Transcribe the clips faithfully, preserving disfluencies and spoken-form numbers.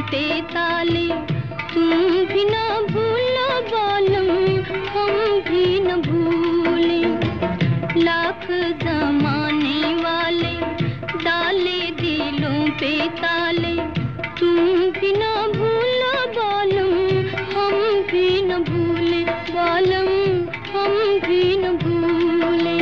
पे ताले, तुम भी ना भूलो बालम, हम भी न भूले। लाख जमाने वाले डाले दिलों पे ताले, तुम भी ना भूलो बालम, हम भी न भूले बालम, हम भी न भूले।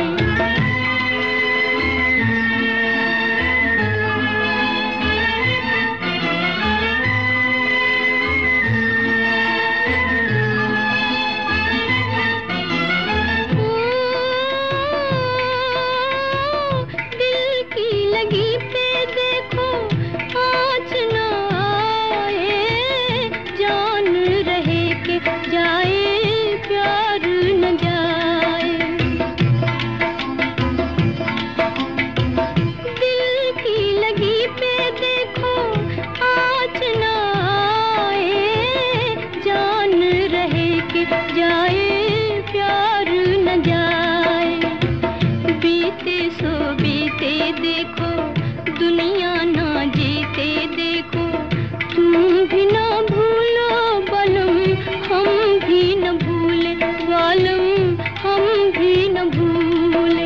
देखो दुनिया ना जीते देखो, तुम भी ना भूलो बालम, हम भी न भूले बालम, हम भी न भूले।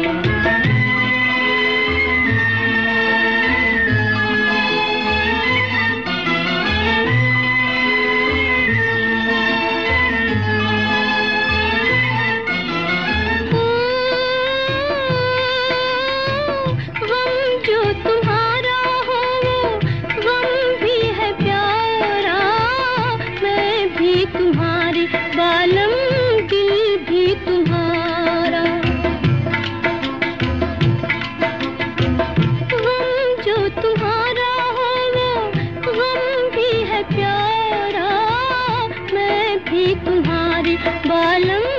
बालम दिल भी तुम्हारा, गम जो तुम्हारा हो वो गम भी है प्यारा, मैं भी तुम्हारी बालम।